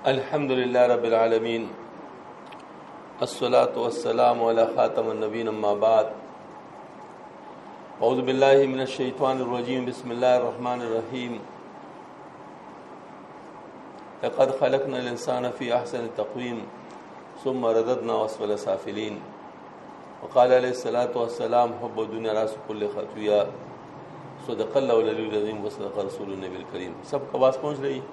الحمد للہ رب العالمین الصلاۃ والسلام علی خاتم النبین اما بعد اعوذ باللہ من الشیطان الرجیم بسم اللہ الرحمن الرحیم لقد خلقنا الانسان فی احسن تقویم ثم رددنا اسفل سافلین وقال علیہ الصلاۃ والسلام حب الدنیا راس کل خطیہ صدق اللہ العلی العظیم وصدق رسول النبی الکریم۔ سب کو آواز پہنچ رہی؟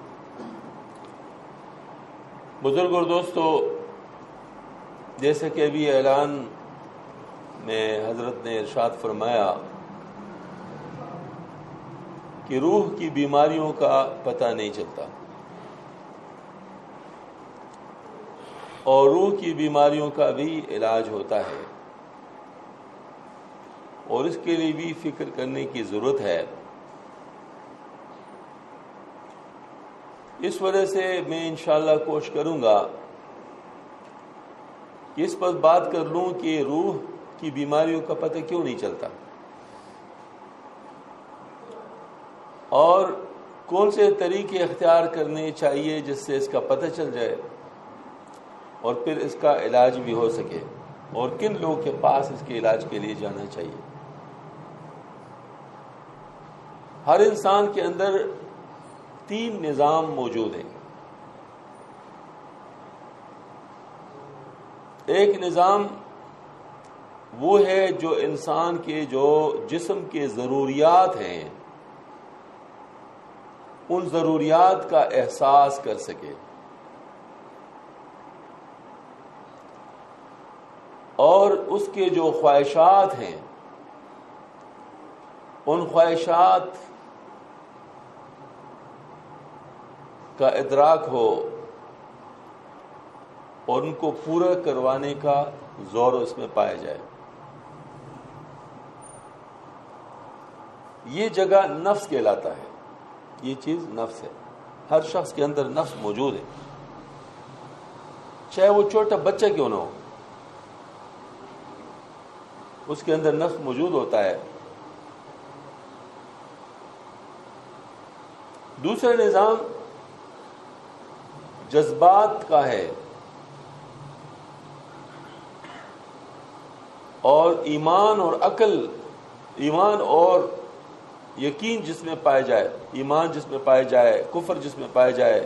بزرگ اور دوستو، جیسے کہ ابھی اعلان میں حضرت نے ارشاد فرمایا کہ روح کی بیماریوں کا پتہ نہیں چلتا، اور روح کی بیماریوں کا بھی علاج ہوتا ہے، اور اس کے لیے بھی فکر کرنے کی ضرورت ہے۔ اس وجہ سے میں انشاءاللہ کوشش کروں گا کہ اس پر بات کر لوں کہ روح کی بیماریوں کا پتہ کیوں نہیں چلتا، اور کون سے طریقے اختیار کرنے چاہیے جس سے اس کا پتہ چل جائے اور پھر اس کا علاج بھی ہو سکے، اور کن لوگوں کے پاس اس کے علاج کے لیے جانا چاہیے۔ ہر انسان کے اندر 3 نظام موجود ہیں۔ ایک نظام وہ ہے جو انسان کے جو جسم کے ضروریات ہیں ان ضروریات کا احساس کر سکے، اور اس کے جو خواہشات ہیں ان خواہشات کا ادراک ہو اور ان کو پورا کروانے کا زور اس میں پایا جائے۔ یہ جگہ نفس کہلاتا ہے، یہ چیز نفس ہے۔ ہر شخص کے اندر نفس موجود ہے، چاہے وہ چھوٹا بچہ کیوں نہ ہو، اس کے اندر نفس موجود ہوتا ہے۔ دوسرا نظام جذبات کا ہے، اور ایمان اور عقل، ایمان اور یقین جس میں پائے جائے، ایمان جس میں پائے جائے، کفر جس میں پائے جائے،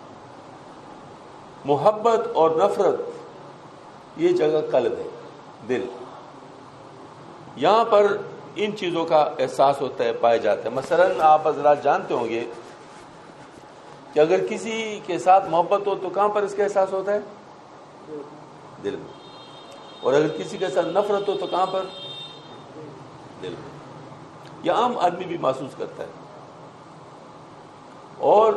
محبت اور نفرت، یہ جگہ قلب ہے، دل۔ یہاں پر ان چیزوں کا احساس ہوتا ہے، پائے جاتا ہے۔ مثلا آپ حضرات جانتے ہوں گے کہ اگر کسی کے ساتھ محبت ہو تو کہاں پر اس کا احساس ہوتا ہے؟ دل میں۔ اور اگر کسی کے ساتھ نفرت ہو تو کہاں پر؟ دل میں۔ یہ عام آدمی بھی محسوس کرتا ہے۔ اور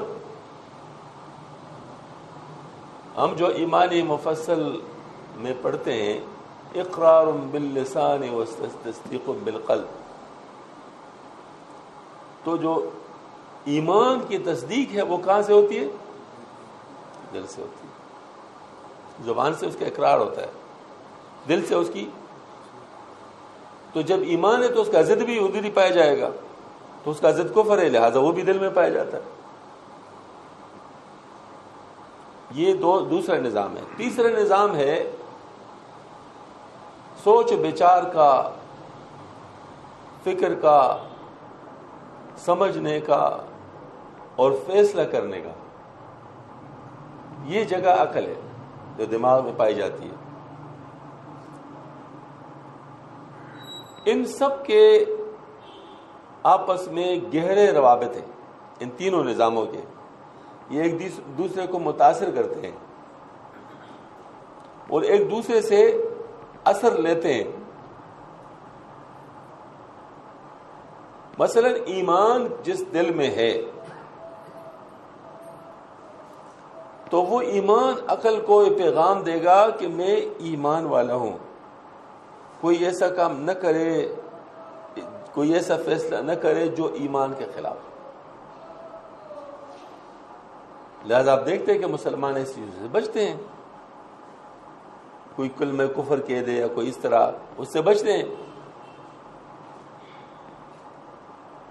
ہم جو ایمان مفصل میں پڑھتے ہیں، اقرار باللسان و تصدیق بالقلب، تو جو ایمان کی تصدیق ہے وہ کہاں سے ہوتی ہے؟ دل سے ہوتی ہے۔ زبان سے اس کا اقرار ہوتا ہے، دل سے اس کی، تو جب ایمان ہے تو اس کا ضد بھی ادھر ہی پایا جائے گا، تو اس کا ضد کفر ہے، لہذا وہ بھی دل میں پایا جاتا ہے۔ یہ دوسرا نظام ہے۔ تیسرا نظام ہے سوچ بچار کا، فکر کا، سمجھنے کا اور فیصلہ کرنے کا۔ یہ جگہ عقل ہے جو دماغ میں پائی جاتی ہے۔ ان سب کے آپس میں گہرے روابط ہیں، ان تینوں نظاموں کے۔ یہ ایک دوسرے کو متاثر کرتے ہیں اور ایک دوسرے سے اثر لیتے ہیں۔ مثلا ایمان جس دل میں ہے تو وہ ایمان عقل کو یہ پیغام دے گا کہ میں ایمان والا ہوں، کوئی ایسا کام نہ کرے، کوئی ایسا فیصلہ نہ کرے جو ایمان کے خلاف۔ لہذا آپ دیکھتے ہیں کہ مسلمان اس چیز سے بچتے ہیں، کوئی کلمہ کفر کہہ دے یا کوئی اس طرح، اس سے بچتے ہیں۔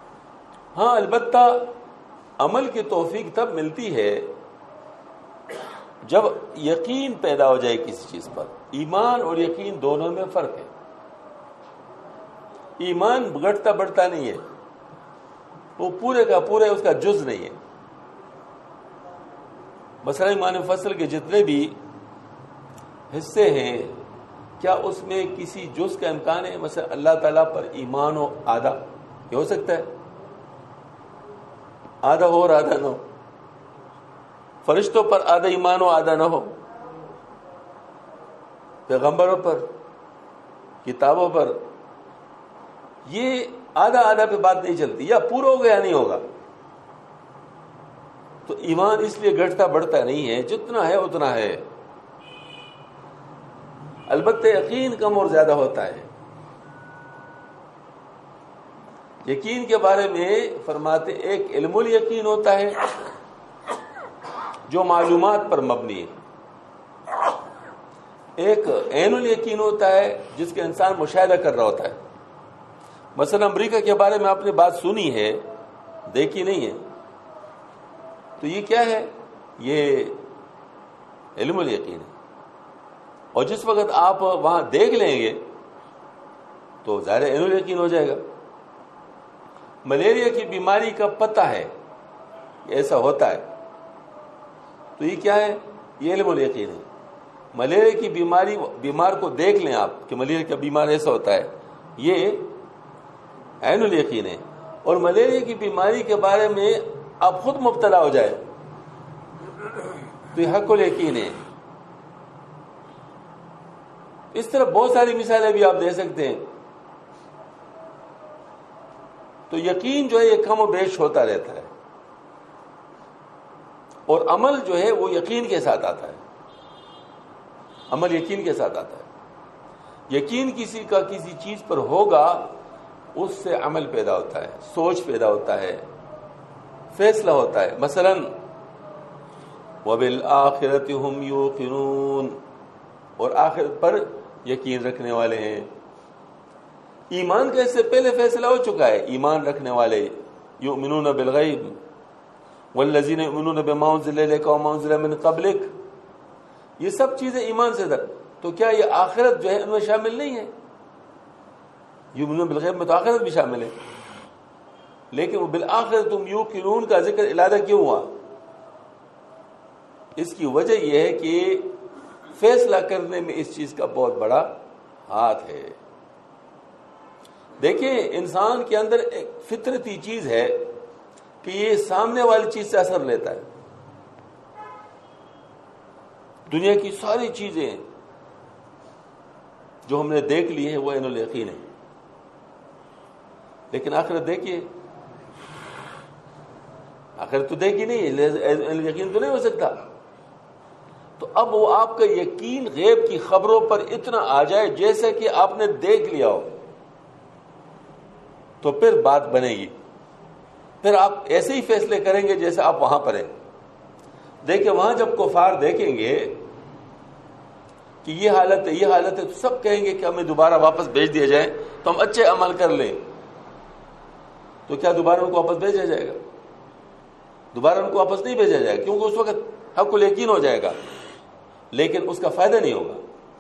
ہاں البتہ عمل کی توفیق تب ملتی ہے جب یقین پیدا ہو جائے کسی چیز پر، ایمان اور یقین دونوں میں فرق ہے. ایمان گھٹتا بڑھتا نہیں ہے، وہ پورے کا پورے اس کا جز نہیں ہے. مثلا ایمان مفصل کے جتنے بھی حصے ہیں، کیا اس میں کسی جز کا امکان ہے؟ مثلا اللہ تعالیٰ پر ایمان ہو آدھا، یہ ہو سکتا ہے؟ آدھا ہو اور آدھا نہ ہو. فرشتوں پر آدھا ایمان ہو آدھا نہ ہو. پیغمبروں پر، کتابوں پر، یہ آدھا آدھا پہ بات نہیں چلتی. یا پورا ہوگا یا نہیں ہوگا. تو ایمان اس لیے گھٹتا بڑھتا نہیں ہے، جتنا ہے اتنا ہے. البتہ یقین کم اور زیادہ ہوتا ہے. یقین کے بارے میں فرماتے ایک علم الیقین ہوتا ہے جو معلومات پر مبنی ہے، ایک عین الیقین ہوتا ہے جس کے انسان مشاہدہ کر رہا ہوتا ہے. مثلا امریکہ کے بارے میں آپ نے بات سنی ہے، دیکھی نہیں ہے، تو یہ کیا ہے؟ یہ علم الیقین ہے. اور جس وقت آپ وہاں دیکھ لیں گے تو ظاہر عین الیقین ہو جائے گا. ملیریا کی بیماری کا پتہ ہے ایسا ہوتا ہے، تو یہ کیا ہے؟ یہ علم الیقین ہے. ملیریا کی بیماری، بیمار کو دیکھ لیں آپ کہ ملیریا کا بیمار ایسا ہوتا ہے، یہ عین الیقین ہے. اور ملیریا کی بیماری کے بارے میں آپ خود مبتلا ہو جائے تو یہ حق الیقین ہے. اس طرح بہت ساری مثالیں بھی آپ دے سکتے ہیں. تو یقین جو ہے یہ کم و بیش ہوتا رہتا ہے، اور عمل جو ہے وہ یقین کے ساتھ آتا ہے. عمل یقین کے ساتھ آتا ہے. یقین کسی کا کسی چیز پر ہوگا، اس سے عمل پیدا ہوتا ہے، سوچ پیدا ہوتا ہے، فیصلہ ہوتا ہے. مثلا وَبِالْآخِرَةِ هُمْ يُوقِنُونَ، اور آخرت پر یقین رکھنے والے ہیں. ایمان کا اس سے پہلے فیصلہ ہو چکا ہے. ایمان رکھنے والے یؤمنون بالغیب والذین یؤمنون بما انزل الیک وما انزل من قبلک، یہ سب چیزیں ایمان سے در. تو کیا یہ آخرت جو ہے ان میں شامل نہیں ہے؟ یؤمنون بالغیب میں تو آخرت بھی شامل ہے، لیکن وہ بالآخرۃ ہم یوقنون کا ذکر علیحدہ کیوں ہوا؟ اس کی وجہ یہ ہے کہ فیصلہ کرنے میں اس چیز کا بہت بڑا ہاتھ ہے. دیکھیں انسان کے اندر ایک فطرتی چیز ہے کہ یہ سامنے والی چیز سے اثر لیتا ہے. دنیا کی ساری چیزیں جو ہم نے دیکھ لی ہیں وہ عین الیقین ہے، لیکن آخرت دیکھیے، آخرت تو دیکھی نہیں ہے، عین الیقین تو نہیں ہو سکتا. تو اب وہ آپ کا یقین غیب کی خبروں پر اتنا آ جائے جیسے کہ آپ نے دیکھ لیا ہو، تو پھر بات بنے گی. پھر آپ ایسے ہی فیصلے کریں گے جیسے آپ وہاں پر ہیں. دیکھیں وہاں جب کفار دیکھیں گے کہ یہ حالت ہے، یہ حالت ہے، تو سب کہیں گے کہ ہمیں دوبارہ واپس بھیج دیا جائے تو ہم اچھے عمل کر لیں. تو کیا دوبارہ ان کو واپس بھیجا جائے گا؟ دوبارہ ان کو واپس نہیں بھیجا جائے گا، کیونکہ اس وقت حق الیقین ہو جائے گا، لیکن اس کا فائدہ نہیں ہوگا.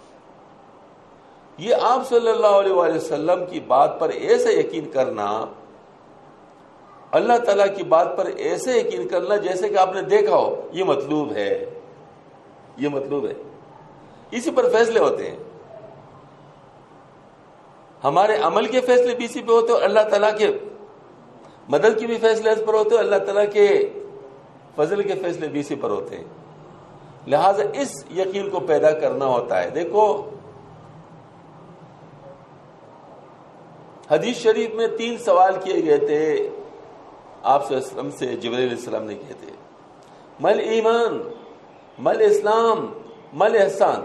یہ آپ صلی اللہ علیہ وآلہ وسلم کی بات پر ایسے یقین کرنا، اللہ تعالیٰ کی بات پر ایسے یقین کرنا جیسے کہ آپ نے دیکھا ہو، یہ مطلوب ہے. یہ مطلوب ہے، اسی پر فیصلے ہوتے ہیں. ہمارے عمل کے فیصلے بھی اسی پہ ہوتے ہیں، اور اللہ تعالیٰ کے مدد کے بھی فیصلے اس پر ہوتے ہیں، اللہ تعالیٰ کے فضل کے فیصلے بھی اسی پر ہوتے ہیں. لہٰذا اس یقین کو پیدا کرنا ہوتا ہے. دیکھو حدیث شریف میں 3 سوال کیے گئے تھے آپ صلی اللہ علیہ وسلم سے. جبرائیل علیہ السلام نے کیے تھے، مل ایمان، مل اسلام، مل احسان.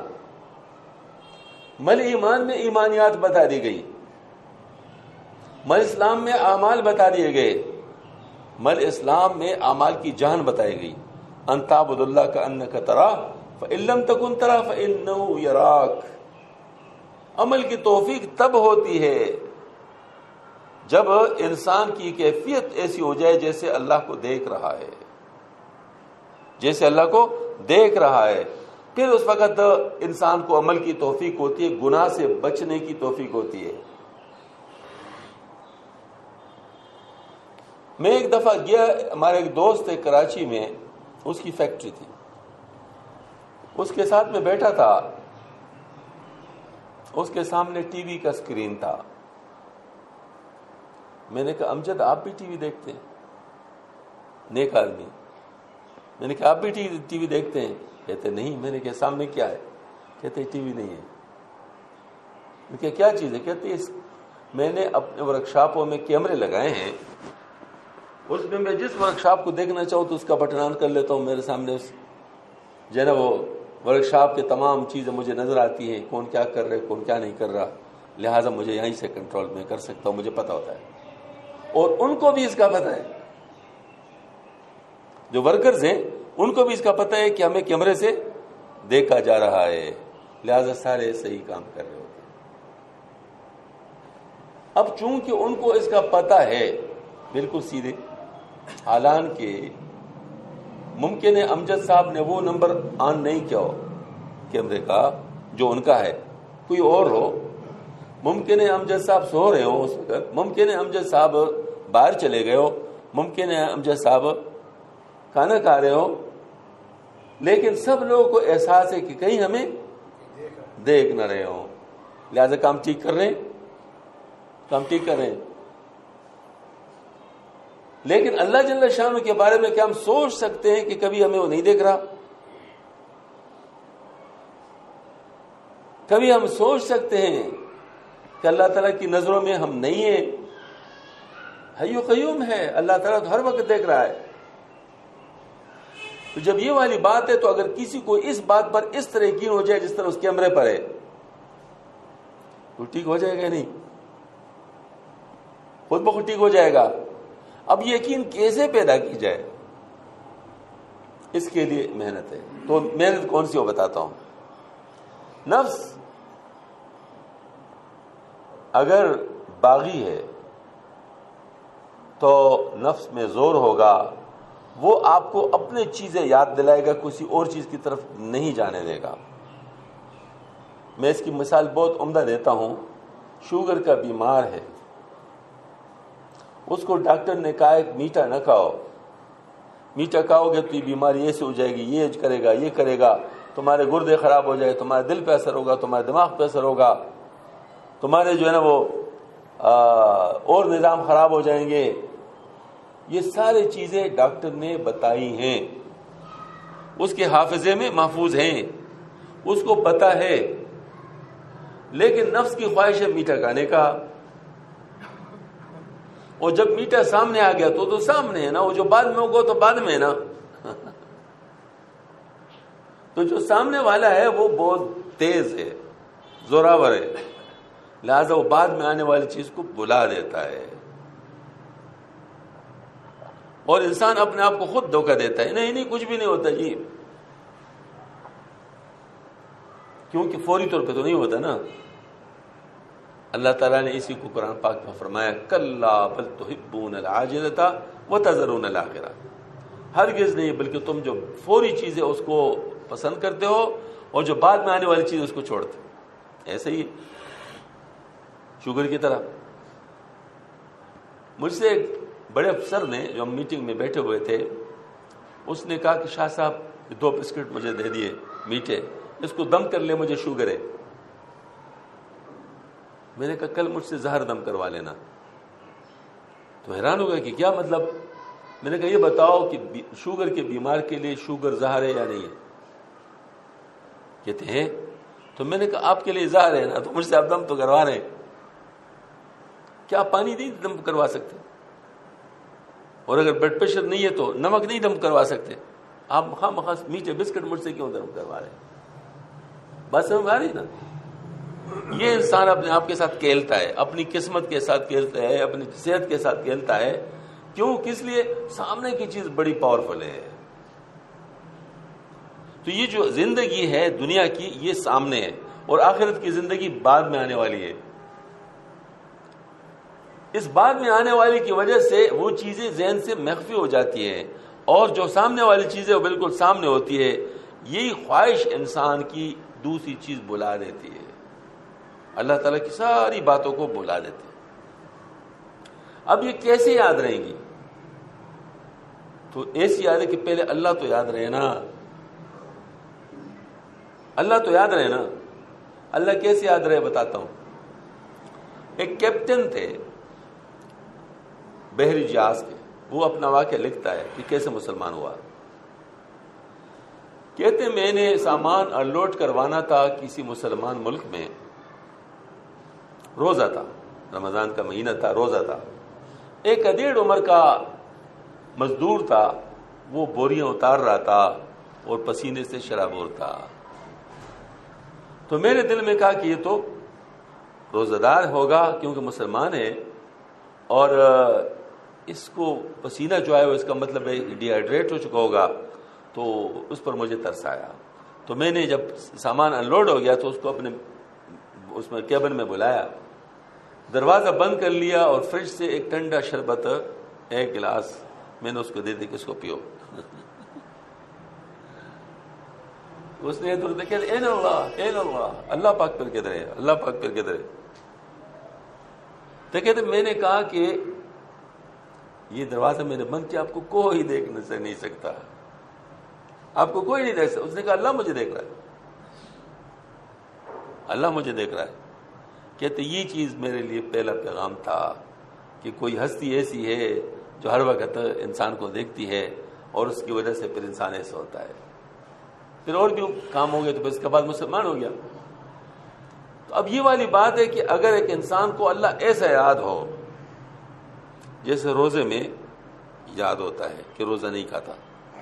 مل ایمان میں ایمانیات بتا دی گئی، مل اسلام میں اعمال بتا دیے گئے، مل اسلام میں اعمال کی جان بتائی گئی. ان تعبد اللہ کأنک تراہ فإن لم تکن تراہ فإنہ یراک. عمل کی توفیق تب ہوتی ہے جب انسان کی کیفیت ایسی ہو جائے جیسے اللہ کو دیکھ رہا ہے. جیسے اللہ کو دیکھ رہا ہے. پھر اس وقت انسان کو عمل کی توفیق ہوتی ہے، گناہ سے بچنے کی توفیق ہوتی ہے. میں ایک دفعہ گیا، ہمارے ایک دوست ہے کراچی میں، اس کی فیکٹری تھی، اس کے ساتھ میں بیٹھا تھا، اس کے سامنے ٹی وی کا اسکرین تھا. میں نے کہا امجد آپ بھی ٹی وی دیکھتے ہیں؟ نیک آدمی. میں نے کہا آپ بھی ٹی وی دیکھتے ہیں؟ کہتے نہیں. میں نے کہا سامنے کیا ہے؟ کہتے ٹی وی نہیں ہے. میں نے کہا کیا چیز ہے؟ کہتے میں نے اپنے ورک شاپوں میں کیمرے لگائے ہیں، اس میں جس ورک شاپ کو دیکھنا چاہوں تو اس کا بٹن آن کر لیتا ہوں، میرے سامنے جو ہے نا وہ ورک شاپ کے تمام چیزیں مجھے نظر آتی ہیں، کون کیا کر رہے کون کیا نہیں کر رہا، لہٰذا مجھے یہیں سے کنٹرول میں کر سکتا ہوں، مجھے پتہ ہوتا ہے. اور ان کو بھی اس کا پتہ ہے، جو ورکرز ہیں ان کو بھی اس کا پتہ ہے کہ ہمیں کیمرے سے دیکھا جا رہا ہے، لہٰذا سارے صحیح کام کر رہے ہوتے ہیں. اب چونکہ ان کو اس کا پتہ ہے بالکل سیدھے اعلان کے، ممکن ہے امجد صاحب نے وہ نمبر آن نہیں کیا ہو کیمرے کا جو ان کا ہے، کوئی اور ہو. ممکن ہے امجد صاحب سو رہے ہو اس وقت، ممکن ہے امجد صاحب باہر چلے گئے ہو، ممکن ہے امجد صاحب کھانا کھا رہے ہو، لیکن سب لوگوں کو احساس ہے کہ کہیں ہمیں دیکھ نہ رہے ہوں، لہذا کام ٹھیک کر رہے ہیں. لیکن اللہ جل شانہ کے بارے میں کیا ہم سوچ سکتے ہیں کہ کبھی ہمیں وہ نہیں دیکھ رہا؟ کبھی ہم سوچ سکتے ہیں کہ اللہ تعالیٰ کی نظروں میں ہم نہیں ہیں؟ حی و قیوم ہے اللہ تعالیٰ، تو ہر وقت دیکھ رہا ہے. تو جب یہ والی بات ہے تو اگر کسی کو اس بات پر اس طرح یقین ہو جائے جس طرح اس کیمرے پر ہے تو ٹھیک ہو جائے گا؟ نہیں، خود بخود ٹھیک ہو جائے گا. اب یقین کیسے پیدا کی جائے؟ اس کے لیے محنت ہے. تو محنت کون سی ہو بتاتا ہوں. نفس اگر باغی ہے تو نفس میں زور ہوگا، وہ آپ کو اپنے چیزیں یاد دلائے گا، کسی اور چیز کی طرف نہیں جانے دے گا. میں اس کی مثال بہت عمدہ دیتا ہوں. شوگر کا بیمار ہے، اس کو ڈاکٹر نے کہا کہ میٹھا نہ کھاؤ، میٹھا کھاؤ گے تو یہ بیماری ایسے ہو جائے گی، یہ کرے گا، تمہارے گردے خراب ہو جائے، تمہارے دل پہ اثر ہوگا، تمہارے دماغ پہ اثر ہوگا، تمہارے جو ہے نا وہ اور نظام خراب ہو جائیں گے. یہ ساری چیزیں ڈاکٹر نے بتائی ہیں، اس کے حافظے میں محفوظ ہیں، اس کو پتہ ہے. لیکن نفس کی خواہش ہے میٹھا کھانے کا، اور جب میٹھا سامنے آ گیا تو سامنے ہے نا، وہ جو بعد میں ہوگا تو بعد میں ہے نا. تو جو سامنے والا ہے وہ بہت تیز ہے، زوراور ہے، لہذا وہ بعد میں آنے والی چیز کو بلا دیتا ہے. اور انسان اپنے آپ کو خود دھوکہ دیتا ہے، نہیں کچھ بھی نہیں ہوتا جی، کیونکہ فوری طور پہ تو نہیں ہوتا نا. اللہ تعالیٰ نے اسی کو قرآن پاک میں فرمایا کلا بل تحبون العاجلۃ وتذرون الآخرۃ. ہرگز نہیں، بلکہ تم جو فوری چیز ہے اس کو پسند کرتے ہو اور جو بعد میں آنے والی چیز اس کو چھوڑتے ہو. ایسے ہی شوگر کی طرح. مجھ سے ایک بڑے افسر نے، جو ہم میٹنگ میں بیٹھے ہوئے تھے، اس نے کہا کہ شاہ صاحب 2 بسکٹ مجھے دے دیے میٹھے، اس کو دم کر لے، مجھے شوگر ہے. میں نے کہا کل مجھ سے زہر دم کروا لینا. تو حیران ہو گیا کہ کیا مطلب. میں نے کہا یہ بتاؤ کہ شوگر کے بیمار کے لیے شوگر زہر ہے یا نہیں ہے؟ کہتے ہیں. تو میں نے کہا آپ کے لیے زہر ہے نا، تو مجھ سے آپ دم تو کروا رہے ہیں، کیا آپ پانی نہیں دم کروا سکتے؟ اور اگر بلڈ پریشر نہیں ہے تو نمک نہیں دم کروا سکتے؟ آپ خواہ میٹھے بسکٹ مجھ سے کیوں دم کروا رہے ہیں؟ بات سمجھ آ رہی نا. یہ انسان اپنے آپ کے ساتھ کھیلتا ہے، اپنی قسمت کے ساتھ کھیلتا ہے، اپنی صحت کے ساتھ کھیلتا ہے. کیوں؟ کس لیے؟ سامنے کی چیز بڑی پاورفل ہے. تو یہ جو زندگی ہے دنیا کی، یہ سامنے ہے، اور آخرت کی زندگی بعد میں آنے والی ہے. اس بعد میں آنے والی کی وجہ سے وہ چیزیں ذہن سے مخفی ہو جاتی ہیں، اور جو سامنے والی چیز ہے وہ بالکل سامنے ہوتی ہے. یہی خواہش انسان کی دوسری چیز بلا دیتی ہے. اللہ تعالیٰ کی ساری باتوں کو بلا دیتے ہیں. اب یہ کیسے یاد رہیں گی؟ تو ایسی یاد ہے کہ پہلے اللہ تو یاد رہے نا. اللہ تو یاد رہے نا. اللہ کیسے یاد رہے بتاتا ہوں. ایک کیپٹن تھے بحری جہاز کے, وہ اپنا واقعہ لکھتا ہے کہ کیسے مسلمان ہوا. کہتے میں نے سامان انلوڈ کروانا تھا کسی مسلمان ملک میں. روزہ تھا, رمضان کا مہینہ تھا, روزہ تھا. ایک ادھیڑ عمر کا مزدور تھا, وہ بوریاں اتار رہا تھا اور پسینے سے شرابور تھا. تو میرے دل میں کہا کہ یہ تو روزہ دار ہوگا کیونکہ مسلمان ہے, اور اس کو پسینہ جو ہے اس کا مطلب ہے ڈی ہائیڈریٹ ہو چکا ہوگا. تو اس پر مجھے ترس آیا. تو میں نے جب سامان انلوڈ ہو گیا تو اس کو اپنے اس میں کیبن میں بلایا, دروازہ بند کر لیا اور فریج سے ایک ٹھنڈا شربت ایک گلاس میں نے اس کو دے دی کہ اس کو پیو. اس نے ادھر دیکھا, این اللہ این اللہ, اللہ پاک پر کدھر ہے, اللہ پاک پر کدھر ہے. تو کہتے میں نے کہا کہ یہ دروازہ میں نے بند کیا, آپ کو کوئی دیکھ سے نہیں سکتا, آپ کو کوئی نہیں دیکھ سکتا. اس نے کہا اللہ مجھے دیکھ رہا ہے, اللہ مجھے دیکھ رہا ہے. کہتے یہ چیز میرے لیے پہلا پیغام تھا کہ کوئی ہستی ایسی ہے جو ہر وقت انسان کو دیکھتی ہے اور اس کی وجہ سے پھر انسان ایسا ہوتا ہے. پھر اور کیوں کام ہو گیا تو پھر اس کے بعد مسلمان ہو گیا. تو اب یہ والی بات ہے کہ اگر ایک انسان کو اللہ ایسا یاد ہو جیسے روزے میں یاد ہوتا ہے کہ روزہ نہیں کھاتا.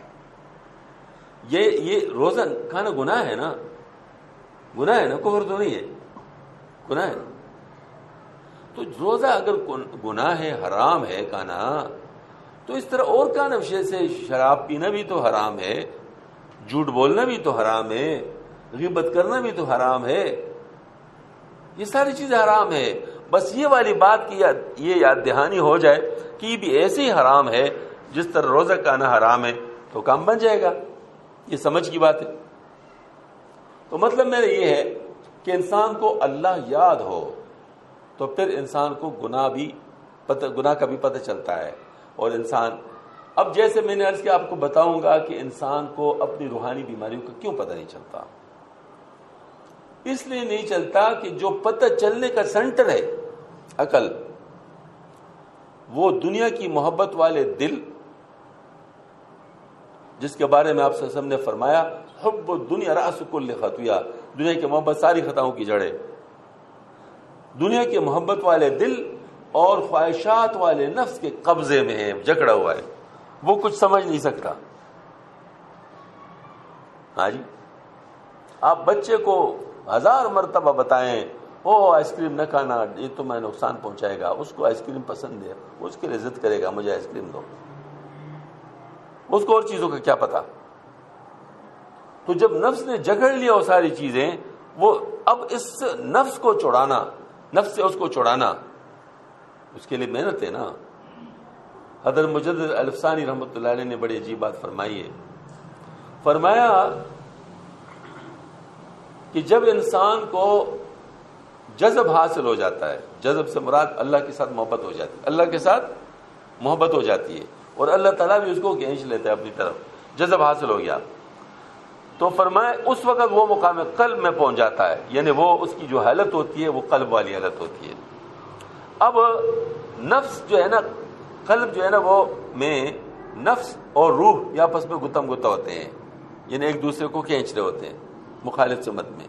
یہ روزہ کھانا گناہ ہے نا, گناہ ہے نا, کفر تو نہیں ہے, گناہ ہے. تو روزہ اگر گناہ ہے, حرام ہے کھانا, تو اس طرح اور کھانا وشے سے شراب پینا بھی تو حرام ہے, جھوٹ بولنا بھی تو حرام ہے, غیبت کرنا بھی تو حرام ہے, یہ ساری چیزیں حرام ہے. بس یہ والی بات کی یہ یاد دہانی ہو جائے کہ یہ بھی ایسے ہی حرام ہے جس طرح روزہ کھانا حرام ہے, تو کام بن جائے گا. یہ سمجھ کی بات ہے. تو مطلب میرا یہ ہے کہ انسان کو اللہ یاد ہو تو پھر انسان کو گناہ کا بھی پتہ چلتا ہے. اور انسان اب جیسے میں نے عرض کیا, آپ کو بتاؤں گا کہ انسان کو اپنی روحانی بیماریوں کا کیوں پتہ نہیں چلتا. اس لیے نہیں چلتا کہ جو پتہ چلنے کا سینٹر ہے عقل, وہ دنیا کی محبت والے دل, جس کے بارے میں آپ صلی اللہ علیہ وسلم نے فرمایا حب الدنیا رأس کل خطیہ, دنیا کی محبت ساری خطاؤں کی جڑ ہے. دنیا کی محبت والے دل اور خواہشات والے نفس کے قبضے میں ہے, جکڑا ہوا ہے, وہ کچھ سمجھ نہیں سکتا. ہاں جی, آپ بچے کو 1000 مرتبہ بتائیں او آئس کریم نہ کھانا, یہ تو میں نقصان پہنچائے گا, اس کو آئس کریم پسند ہے, اس کے لیے ضد کرے گا مجھے آئس کریم دو, اس کو اور چیزوں کا کیا پتا. تو جب نفس نے جگڑ لیا وہ ساری چیزیں, وہ اب اس نفس کو چھڑانا, نفس سے اس کو چھڑانا, اس کے لیے محنت ہے نا. حضرت مجدد الفسانی رحمۃ اللہ علیہ نے بڑی عجیب بات فرمائی ہے. فرمایا کہ جب انسان کو جذب حاصل ہو جاتا ہے, جذب سے مراد اللہ کے ساتھ محبت ہو جاتی ہے, اللہ کے ساتھ محبت ہو جاتی ہے اور اللہ تعالیٰ بھی اس کو کھینچ لیتا ہے اپنی طرف, جذب حاصل ہو گیا, تو فرمایا اس وقت وہ مقام قلب میں پہنچ جاتا ہے. یعنی وہ اس کی جو حالت ہوتی ہے وہ قلب والی حالت ہوتی ہے. اب نفس جو ہے نا, قلب جو ہے نا, وہ میں نفس اور روح یہ آپس میں گتم گتا ہوتے ہیں, یعنی ایک دوسرے کو کھینچ رہے ہوتے ہیں مخالف سمت میں.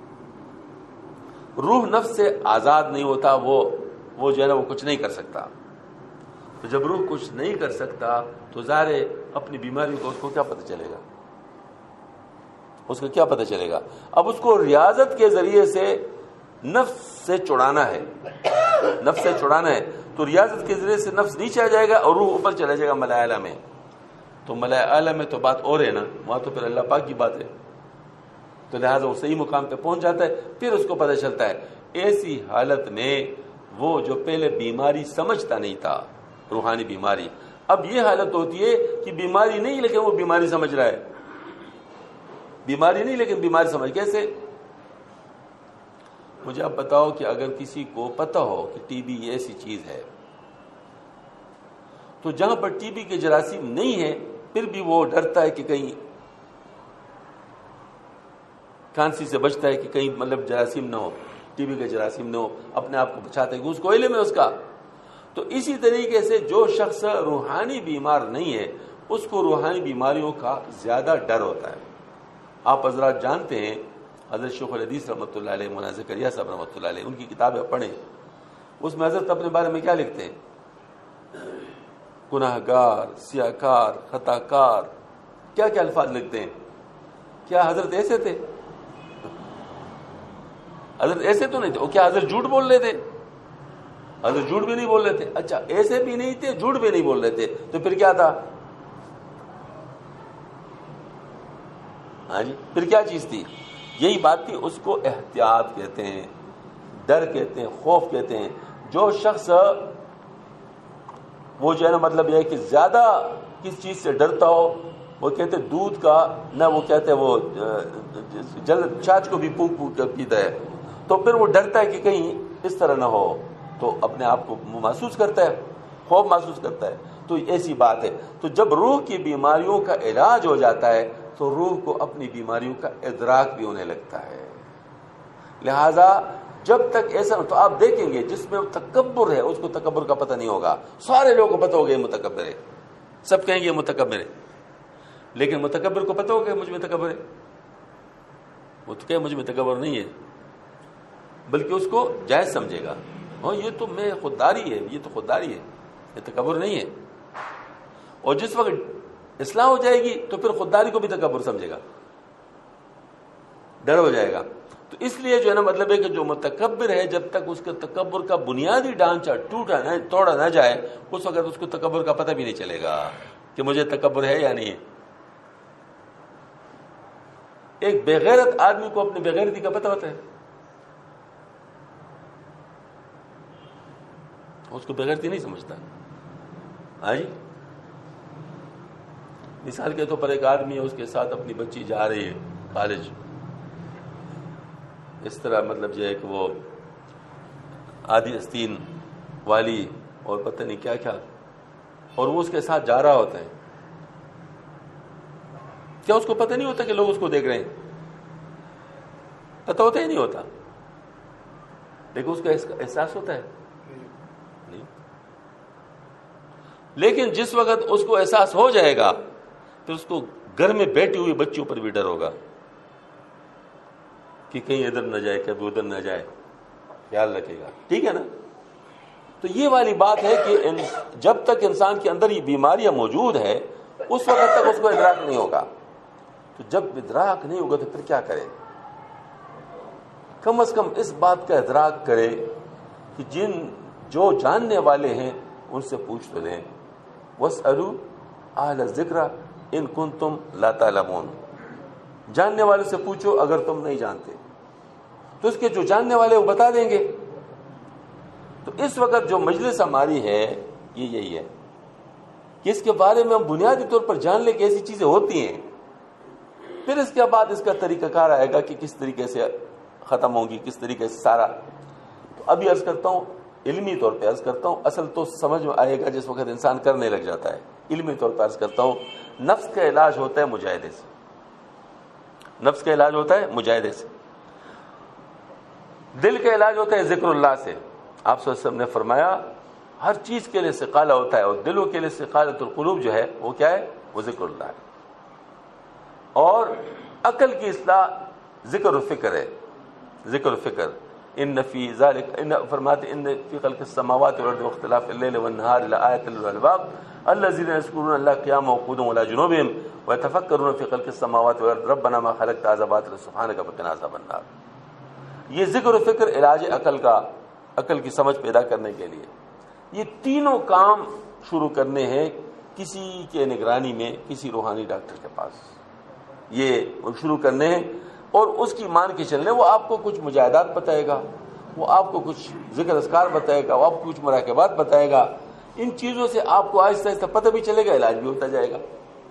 روح نفس سے آزاد نہیں ہوتا, وہ جو ہے نا وہ کچھ نہیں کر سکتا. تو جب روح کچھ نہیں کر سکتا تو ظاہر ہے اپنی بیماری کو اس کو کیا پتہ چلے گا, اس کو کیا پتہ چلے گا. اب اس کو ریاضت کے ذریعے سے نفس سے چھڑانا ہے, نفس سے چھڑانا ہے. تو ریاضت کے ذریعے سے نفس نیچے آ جائے گا اور روح اوپر چلا جائے گا ملائے اعلیٰ میں. تو ملائے اعلیٰ میں تو بات اور ہے نا, وہاں تو پھر اللہ پاک کی بات ہے. تو لہٰذا وہ صحیح مقام پہ پہنچ جاتا ہے. پھر اس کو پتہ چلتا ہے. ایسی حالت میں وہ جو پہلے بیماری سمجھتا نہیں تھا, روحانی بیماری, اب یہ حالت ہوتی ہے کہ بیماری نہیں لیکن وہ بیماری سمجھ رہا ہے، بیماری نہیں لیکن بیماری سمجھ. کیسے؟ مجھے آپ بتاؤ کہ اگر کسی کو پتہ ہو کہ ٹی بی ایسی چیز ہے تو جہاں پر ٹی بی کے جراثیم نہیں ہے پھر بھی وہ ڈرتا ہے کہ کہیں کھانسی سے بچتا ہے کہ کہیں مطلب جراثیم نہ ہو، ٹی بی کے جراثیم نہ ہو، اپنے آپ کو بچاتا ہے کہ اس کو علم ہے اس کا. تو اسی طریقے سے جو شخص روحانی بیمار نہیں ہے اس کو روحانی بیماریوں کا زیادہ ڈر ہوتا ہے. آپ حضرات جانتے ہیں حضرت شیخ الحدیث رحمۃ اللہ علیہ، مولانا زکریا صاحب رحمۃ اللہ علیہ، ان کی کتابیں پڑھیں، اس میں حضرت اپنے بارے میں کیا لکھتے ہیں؟ گناہ گار، سیاہ کار، خطا کار، کیا کیا الفاظ لکھتے ہیں. کیا حضرت ایسے تھے؟ حضرت ایسے تو نہیں تھے. کیا حضرت جھوٹ بول رہے تھے؟ حضرت جھوٹ بھی نہیں بول رہے تھے. اچھا، ایسے بھی نہیں تھے، جھوٹ بھی نہیں بول رہے تھے، تو پھر کیا تھا؟ ہاں جی، پھر کیا چیز تھی؟ یہی بات تھی. اس کو احتیاط کہتے ہیں، ڈر کہتے ہیں، خوف کہتے ہیں. جو شخص وہ جو ہے نا مطلب یہ ہے کہ زیادہ کس چیز سے ڈرتا ہو، وہ کہتے دودھ کا نہ، وہ کہتے وہ جلد چھاچ کو بھی پھونک پھونک کر پیتا ہے، تو پھر وہ ڈرتا ہے کہ کہیں اس طرح نہ ہو، تو اپنے آپ کو محسوس کرتا ہے، خوف محسوس کرتا ہے. تو ایسی بات ہے. تو جب روح کی بیماریوں کا علاج ہو جاتا ہے تو روح کو اپنی بیماریوں کا ادراک بھی ہونے لگتا ہے. لہذا جب تک ایسا، تو آپ دیکھیں گے جس میں تکبر ہے اس کو تکبر کا پتہ نہیں ہوگا. سارے لوگوں کو پتہ ہوگا یہ متکبر ہے، سب کہیں گے یہ متکبر ہے، لیکن متکبر کو پتہ ہوگا مجھ میں تکبر ہے. وہ تو کہ مجھ میں تکبر نہیں ہے، بلکہ اس کو جائز سمجھے گا. یہ تو میں خودداری ہے، یہ تو خودداری ہے، یہ تکبر نہیں ہے. اور جس وقت اصلاح ہو جائے گی تو پھر خودداری کو بھی تکبر سمجھے گا، ڈر ہو جائے گا. تو اس لیے جو ہے نا مطلب ہے کہ جو متکبر ہے جب تک اس کے تکبر کا بنیادی ڈھانچہ توڑا نہ جائے اس وقت اس کو تکبر کا پتہ بھی نہیں چلے گا کہ مجھے تکبر ہے یا نہیں ہے. ایک بےغیرت آدمی کو اپنی بےغیرتی کا پتہ ہوتا ہے، اس کو بےغیرتی نہیں سمجھتا. ہاں جی، مثال کے طور پر ایک آدمی ہے، اس کے ساتھ اپنی بچی جا رہی ہے کالج، اس طرح مطلب یہ ہے کہ وہ آدھی استین والی اور پتہ نہیں کیا کیا، اور وہ اس کے ساتھ جا رہا ہوتا ہے. کیا اس کو پتہ نہیں ہوتا کہ لوگ اس کو دیکھ رہے ہیں؟ پتہ ہوتا ہی نہیں ہوتا، لیکن اس کا احساس ہوتا ہے نہیں. لیکن جس وقت اس کو احساس ہو جائے گا پھر اس کو گھر میں بیٹھی ہوئی بچیوں پر بھی ڈر ہوگا کہ کہیں ادھر نہ جائے، کبھی ادھر نہ جائے، خیال رکھے گا. ٹھیک ہے نا؟ تو یہ والی بات ہے کہ جب تک انسان کے اندر یہ بیماریاں موجود ہے اس وقت تک اس کو ادراک نہیں ہوگا. تو جب ادراک نہیں ہوگا تو پھر کیا کرے؟ کم از کم اس بات کا ادراک کرے کہ جو جاننے والے ہیں ان سے پوچھ تو لیں. وَاسْأَلُوا أَهْلَ الذِّكْرِ إِن كُنتُمْ لَا تَعْلَمُونَ. جاننے والے سے پوچھو اگر تم نہیں جانتے، تو اس کے جو جاننے والے وہ بتا دیں گے. تو اس وقت جو مجلس ہماری ہے یہ یہی ہے کہ اس کے بارے میں ہم بنیادی طور پر جان لیں کہ ایسی چیزیں ہوتی ہیں. پھر اس کے بعد اس کا طریقہ کار آئے گا کہ کس طریقے سے ختم ہوگی، کس طریقے سے سارا. تو ابھی عرض کرتا ہوں، علمی طور پہ عرض کرتا ہوں، اصل تو سمجھ میں آئے گا جس وقت انسان کرنے لگ جاتا ہے. علمی طور پہ عرض کرتا ہوں، نفس کا علاج ہوتا ہے مجاہدے سے. نفس کا علاج ہوتا ہے مجاہدے سے. دل کا علاج ہوتا ہے ذکر اللہ سے. آپ صلی اللہ علیہ وسلم نے فرمایا ہر چیز کے لیے استقالہ ہوتا ہے، اور دلوں کے لیے استقالۃ القلوب جو ہے وہ کیا ہے؟ وہ ذکر اللہ ہے. اور عقل کی اصلاح ذکر و فکر ہے. ذکر و فکر ان فی ذلک، ان فرماتے ان فی خلق السماوات والارض واختلاف الليل والنهار لآیات للالباب الذین یذکرون اللہ قیاما وقعودا وعلی جنوبہم ویتفکرون فی خلق السماوات والارض ربنا ما خلقت هذا باطلا سبحانک فقنا عذاب النار. یہ ذکر و فکر علاج عقل کا، عقل کی سمجھ پیدا کرنے کے لیے یہ تینوں کام شروع کرنے ہیں کسی کے نگرانی میں، کسی روحانی ڈاکٹر کے پاس. یہ شروع کرنے ہیں اور اس کی مان کے چلنے. وہ آپ کو کچھ مجاہدات بتائے گا، وہ آپ کو کچھ ذکر اذکار بتائے گا، وہ آپ کو کچھ مراقبات بتائے گا، ان چیزوں سے آپ کو آہستہ آہستہ پتہ بھی چلے گا، علاج بھی ہوتا جائے گا۔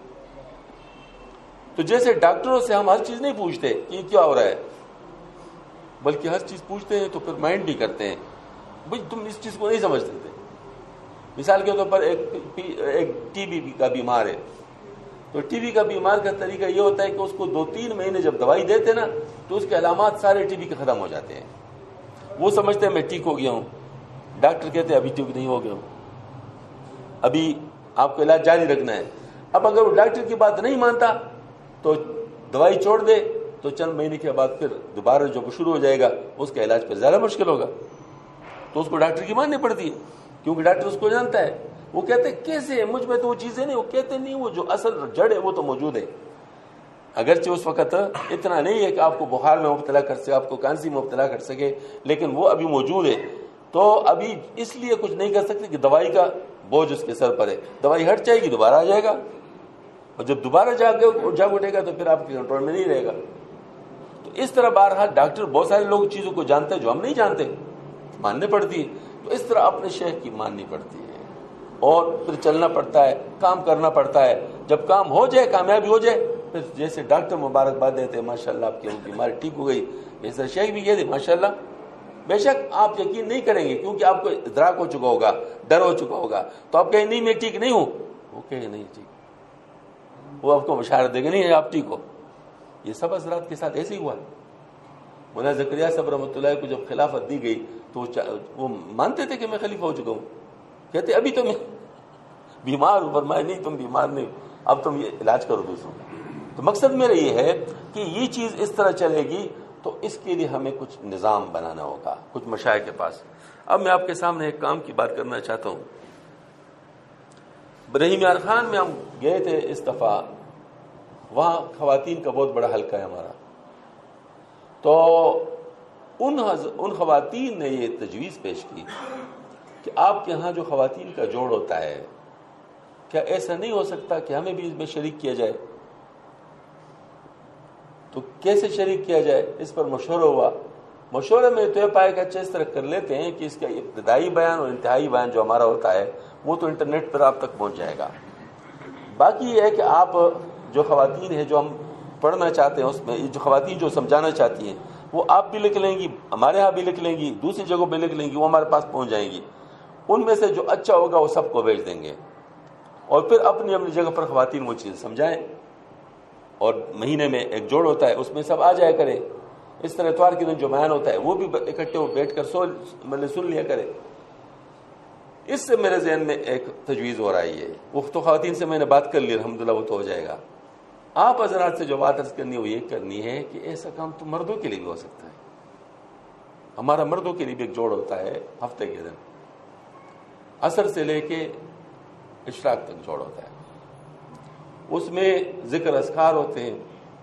تو جیسے ڈاکٹروں سے ہم ہر چیز نہیں پوچھتے کہ یہ کیا ہو رہا ہے، بلکہ ہر چیز پوچھتے ہیں تو پھر مائنڈ بھی کرتے ہیں، بھائی تم اس چیز کو نہیں سمجھتے تھے۔ مثال کے طور پر ایک ٹی بی کا بیمار ہے، تو ٹی بی کا بیمار کا طریقہ یہ ہوتا ہے کہ اس کو 2-3 مہینے جب دوائی دیتے نا تو اس کے علامات سارے ٹی بی کے ختم ہو جاتے ہیں۔ وہ سمجھتے ہیں میں ٹھیک ہو گیا ہوں، ڈاکٹر کہتے ہیں ابھی ٹھیک نہیں ہو گیا ہوں، ابھی آپ کو علاج جاری رکھنا ہے۔ اب اگر وہ ڈاکٹر کی بات نہیں مانتا تو دوائی چھوڑ دے تو چند مہینے کے بعد پھر دوبارہ جو شروع ہو جائے گا اس کا علاج پھر زیادہ مشکل ہوگا، تو اس کو ڈاکٹر کی ماننی پڑتی ہے، کیونکہ ڈاکٹر اس کو جانتا ہے۔ وہ کہتے ہیں کیسے مجھ میں تو وہ چیزیں نہیں، وہ کہتے نہیں وہ جو اصل جڑ ہے وہ تو موجود ہے، اگرچہ اس وقت اتنا نہیں ہے کہ آپ کو بخار میں مبتلا کر سکے، آپ کو کھانسی میں مبتلا کر سکے، لیکن وہ ابھی موجود ہے۔ تو ابھی اس لیے کچھ نہیں کر سکتے کہ دوائی کا بوجھ اس کے سر پر ہے، دوائی ہٹ جائے گی دوبارہ آ جائے گا، اور جب دوبارہ جاگ اٹھے گا تو پھر آپ کے کنٹرول میں نہیں رہے گا۔ تو اس طرح بہرحال ڈاکٹر بہت سارے لوگ چیزوں کو جانتے ہیں جو ہم نہیں جانتے، ماننے پڑتی ہے۔ تو اس طرح اپنے شیخ کی ماننی پڑتی ہے اور پھر چلنا پڑتا ہے، کام کرنا پڑتا ہے۔ جب کام ہو جائے، کامیابی ہو جائے، پھر جیسے ڈاکٹر مبارکباد دیتے ہیں ماشاءاللہ آپ کی بیماری ٹھیک ہو گئی، ایسا شیخ بھی کہتے ہیں ماشاءاللہ۔ بے شک آپ یقین نہیں کریں گے کیونکہ آپ کو ادراک ہو چکا ہوگا، ڈر ہو چکا ہوگا، تو آپ کہیں نہیں میں ٹھیک نہیں ہوں، وہ کہیں نہیں ٹھیک، وہ آپ کو بشارت دے گا نہیں آپ ٹھیک ہو۔ یہ سب حضرات کے ساتھ ایسے ہی ہوا۔ مولانا زکریا صاحب رحمۃ اللہ کو جب خلافت دی گئی تو وہ مانتے تھے کہ میں خلیفہ ہو چکا ہوں، کہتے ابھی تو میں بیمار ہوں، فرمایا نہیں تم بیمار نہیں، اب تم یہ علاج کرو دوسروں کا۔ تو مقصد میرا یہ ہے کہ یہ چیز اس طرح چلے گی تو اس کے لیے ہمیں کچھ نظام بنانا ہوگا، کچھ مشائخ کے پاس۔ اب میں آپ کے سامنے ایک کام کی بات کرنا چاہتا ہوں۔ برہیم یار خان میں ہم گئے تھے اس دفعہ، وہاں خواتین کا بہت بڑا حلقہ ہے ہمارا، تو ان خواتین نے یہ تجویز پیش کی کہ آپ کے ہاں جو خواتین کا جوڑ ہوتا ہے، کیا ایسا نہیں ہو سکتا کہ ہمیں بھی اس میں شریک کیا جائے؟ تو کیسے شریک کیا جائے؟ اس پر مشورہ ہوا۔ مشورے میں تو یہ پایا کہ اچھا اس طرح کر لیتے ہیں کہ اس کا ابتدائی بیان اور انتہائی بیان جو ہمارا ہوتا ہے وہ تو انٹرنیٹ پر آپ تک پہنچ جائے گا۔ باقی یہ ہے کہ آپ جو خواتین ہیں جو ہم پڑھنا چاہتے ہیں، اس میں جو خواتین جو سمجھانا چاہتی ہیں وہ آپ بھی لکھ لیں گی، ہمارے ہاں بھی لکھ لیں گی، دوسری جگہوں پہ لکھ لیں گی، وہ ہمارے پاس پہنچ جائیں گی۔ ان میں سے جو اچھا ہوگا وہ سب کو بھیج دیں گے، اور پھر اپنی اپنی جگہ پر خواتین وہ چیز سمجھائیں، اور مہینے میں ایک جوڑ ہوتا ہے اس میں سب آ جایا کرے۔ اس طرح اتوار کے دن جو بیان ہوتا ہے وہ بھی اکٹھے ہو بیٹھ کر سن لیا کرے۔ اس سے میرے ذہن میں ایک تجویز ہو رہی ہے، وہ تو خواتین سے میں نے بات کر لی الحمدللہ، وہ تو ہو جائے گا۔ آپ حضرات سے جو بات عرض کرنی ہے وہ یہ کرنی ہے کہ ایسا کام تو مردوں کے لیے بھی ہو سکتا ہے۔ ہمارا مردوں کے لیے بھی ایک جوڑ ہوتا ہے ہفتے کے دن، عصر سے لے کے اشراق تک جوڑ ہوتا ہے، اس میں ذکر اذکار ہوتے ہیں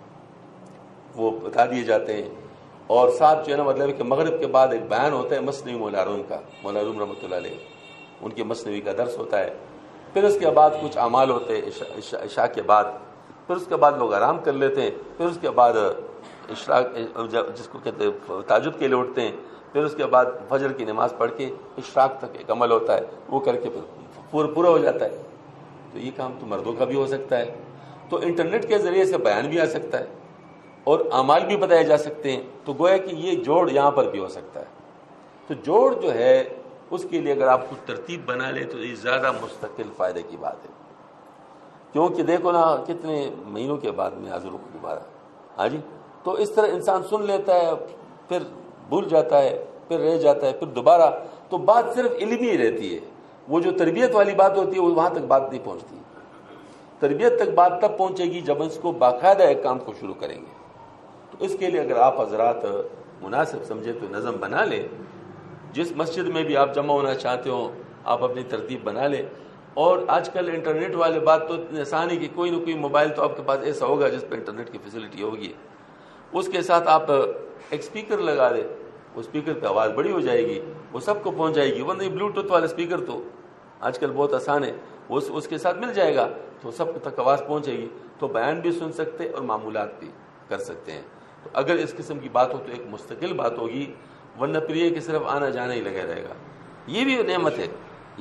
وہ بتا دیے جاتے ہیں، اور ساتھ جو ہے نا مطلب کہ مغرب کے بعد ایک بیان ہوتا ہے مثنوی مولا روم کا، مولا روم رحمۃ اللہ علیہ، ان کی مثنوی کا درس ہوتا ہے۔ پھر اس کے بعد کچھ اعمال ہوتے ہیں عشاء کے بعد، پھر اس کے بعد لوگ آرام کر لیتے ہیں، پھر اس کے بعد اشراق جس کو کہتے ہیں تہجد کے لیے اٹھتے ہیں، پھر اس کے بعد فجر کی نماز پڑھ کے اشراق تک ایک عمل ہوتا ہے، وہ کر کے پھر پورا ہو جاتا ہے۔ تو یہ کام تو مردوں کا بھی ہو سکتا ہے، تو انٹرنیٹ کے ذریعے سے بیان بھی آ سکتا ہے اور اعمال بھی بتائے جا سکتے ہیں، تو گویا کہ یہ جوڑ یہاں پر بھی ہو سکتا ہے۔ تو جوڑ جو ہے اس کے لیے اگر آپ کچھ ترتیب بنا لیں تو یہ زیادہ مستقل فائدے کی بات ہے، کیونکہ دیکھو نا کتنے مہینوں کے بعد میں حاضر ہوں دوبارہ، ہاں جی، تو اس طرح انسان سن لیتا ہے، پھر بھول جاتا ہے، پھر رہ جاتا ہے، پھر دوبارہ، تو بات صرف علمی ہی رہتی ہے، وہ جو تربیت والی بات ہوتی ہے وہ وہاں تک بات نہیں پہنچتی۔ تربیت تک بات تب پہنچے گی جب اس کو باقاعدہ ایک کام کو شروع کریں گے۔ تو اس کے لیے اگر آپ حضرات مناسب سمجھے تو نظم بنا لیں، جس مسجد میں بھی آپ جمع ہونا چاہتے ہو آپ اپنی ترتیب بنا لیں۔ اور آج کل انٹرنیٹ والے بات تو اتنی آسان ہے کہ کوئی نہ کوئی موبائل تو آپ کے پاس ایسا ہوگا جس پہ انٹرنیٹ کی فیسلٹی ہوگی، اس کے ساتھ آپ ایک سپیکر لگا دیں، اس سپیکر پہ آواز بڑی ہو جائے گی، وہ سب کو پہنچ جائے گی، ورنہ بلوٹوتھ والا سپیکر تو آج کل بہت آسان ہے، اس کے ساتھ مل جائے گا تو سب تک آواز پہنچے گی، تو بیان بھی سن سکتے اور معمولات بھی کر سکتے ہیں۔ تو اگر اس قسم کی بات ہو تو ایک مستقل بات ہوگی، ورنہ پھر یہ کہ صرف آنا جانا ہی لگا رہے گا۔ یہ بھی نعمت ہے،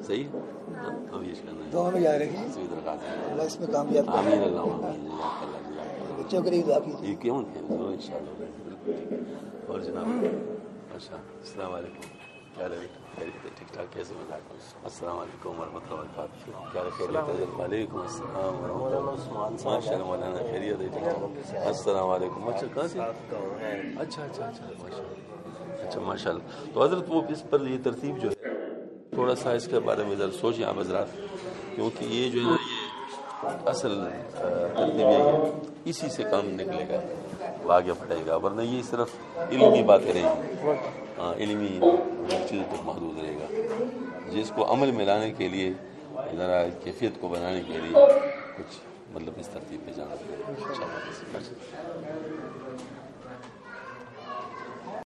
صحیح ہمیش کرنا ہے دعا میں یاد رکھیے صحیح درخواست ہے اللہ اس میں کامیاب کرے آمین اللہ آمین جزاک اللہ جزاک اللہ بچوں کے لیے دعا کیجیے یہ کیوں نہیں ضرور ان شاء اللہ بالکل ٹھیک ہے اور جناب اچھا السلام علیکم کیا رہے خیریت ہے ٹھیک ٹھاک کیسے مزاج السلام علیکم ورحمۃ اللہ وبرکاتہ کیا خیریت ہے وعلیکم السلام ورحمۃ اللہ ماشاء اللہ مولانا خیریت ہے ٹھیک ٹھاک السلام علیکم اچھا کہاں سے اچھا اچھا اچھا ماشاء اللہ اچھا ماشاء اللہ تو حضرت وہ اس پر یہ ترتیب جو ہے تھوڑا سا اس کے بارے میں ذرا سوچیں آپ حضرات کیونکہ یہ جو ہے یہ اصل ترتیب یہ ہے اسی سے کام نکلے گا آگے بڑھے گا ورنہ یہ صرف علمی بات کرے گی ہاں علمی چیزوں تک محدود رہے گا جس کو عمل میں لانے کے لیے ذرا کیفیت کو بنانے کے لیے کچھ مطلب اس ترتیب پہ جانا پڑے گا